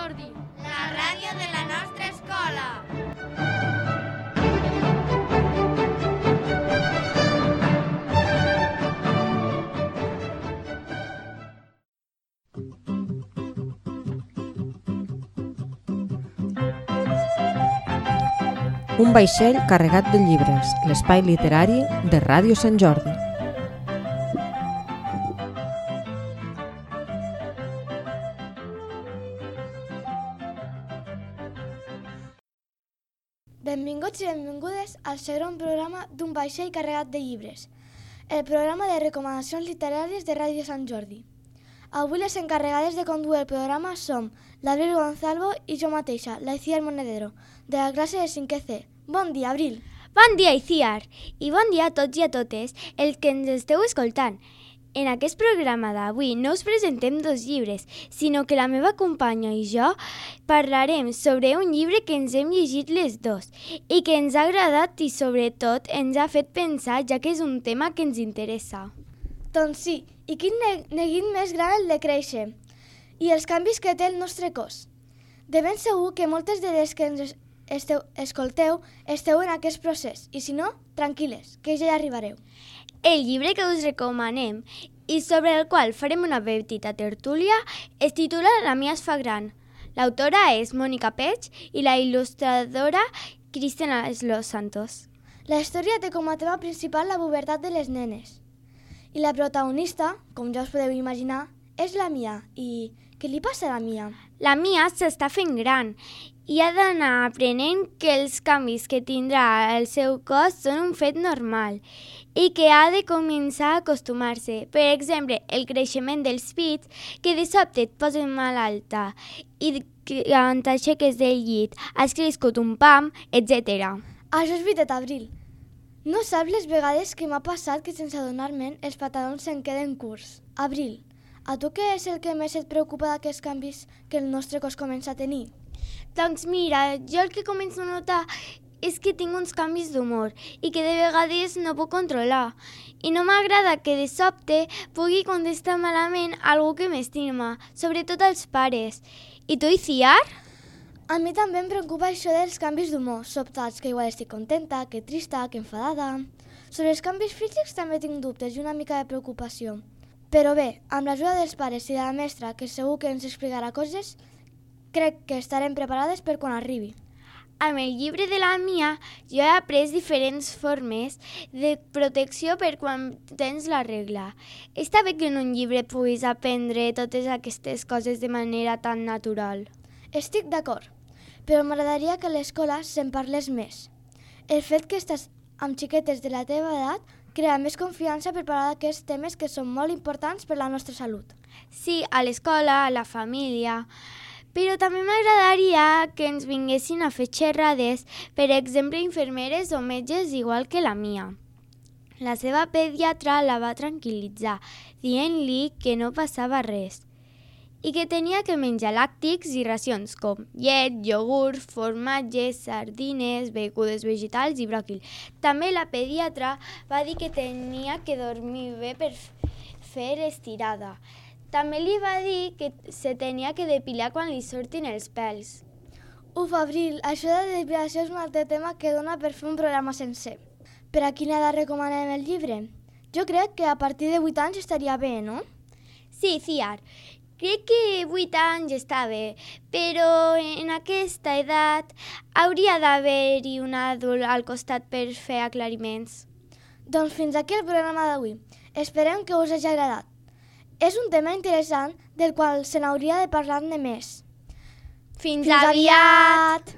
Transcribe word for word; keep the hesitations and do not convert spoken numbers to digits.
Jordi, la ràdio de la nostra escola. Un vaixell carregat de llibres, l'espai literari de Ràdio Sant Jordi. Benvinguts i benvingudes al segon programa d'un vaixell carregat de llibres, el programa de recomanacions literàries de Ràdio Sant Jordi. Avui les encarregades de conduir el programa som l'Abril Gonzalvo i jo mateixa, la Iciar Monedero, de la classe de cinquè C. Bon dia, Abril. Bon dia, Iciar, i bon dia a tots i a totes els que ens esteu escoltant. En aquest programa d'avui no us presentem dos llibres, sinó que la meva companya i jo parlarem sobre un llibre que ens hem llegit les dos i que ens ha agradat i sobretot ens ha fet pensar, ja que és un tema que ens interessa. Doncs sí, i quin neguit més gran el de créixer i els canvis que té el nostre cos. De ben segur que moltes de les que ens esteu, escolteu esteu en aquest procés i si no, tranquil·les, que ja hi arribareu. El llibre que us recomanem i sobre el qual farem una petita tertúlia es titula La mia es fa gran. L'autora és Mònica Pech i la il·lustradora Cristina Los Santos. La història té com a tema principal la pubertat de les nenes. I la protagonista, com ja us podeu imaginar, és la Mia. I què li passa a la Mia? La Mia s'està fent gran i ha d'anar aprenent que els canvis que tindrà el seu cos són un fet normal i que ha de començar a acostumar-se. Per exemple, el creixement dels pits, que de sobte et posen malalta i quan t'aixeques del llit has crescut un pam, etcètera. Això és veritat, Abril. No saps les vegades que m'ha passat que sense adonar-me'n els pantalons se'n queden curts. Abril, a tu què és el que més et preocupa d'aquests canvis que el nostre cos comença a tenir? Doncs mira, jo el que començo a notar és que tinc uns canvis d'humor i que de vegades no puc controlar. I no m'agrada que de sobte pugui contestar malament a algú que m'estima, sobretot als pares. I tu, Iciar? A mi també em preocupa això dels canvis d'humor, sobtats, que igual estic contenta, que trista, que enfadada. Sobre els canvis físics també tinc dubtes i una mica de preocupació. Però bé, amb l'ajuda dels pares i de la mestra, que segur que ens explicarà coses, crec que estarem preparades per quan arribi. Amb el llibre de la Mia jo he après diferents formes de protecció per quan tens la regla. Està bé que en un llibre puguis aprendre totes aquestes coses de manera tan natural. Estic d'acord, però m'agradaria que a l'escola se'n parlés més. El fet que estàs amb xiquetes de la teva edat crea més confiança per parlar d'aquests temes que són molt importants per la nostra salut. Sí, a l'escola, a la família. Però també m'agradaria que ens vinguessin a fer xerrades, per exemple, infermeres o metges igual que la Mia. La seva pediatra la va tranquil·litzar, dient-li que no passava res i que tenia que menjar làctics i racions com llet, iogurt, formatge, sardines, begudes vegetals i bròquil. També la pediatra va dir que tenia que dormir bé per fer estirada. També li va dir que se tenia que depilar quan li surtin els pèls. Uf, Abril, això de depilació és un altre tema que dona per fer un programa sencer. Per a quina edat recomanem el llibre? Jo crec que a partir de vuit anys estaria bé, no? Sí, Ciar, crec que vuit anys està bé, però en aquesta edat hauria d'haver-hi un adult al costat per fer aclariments. Doncs fins aquí el programa d'avui. Esperem que us hagi agradat. És un tema interessant del qual se n'hauria de parlar-ne més. Fins, Fins aviat!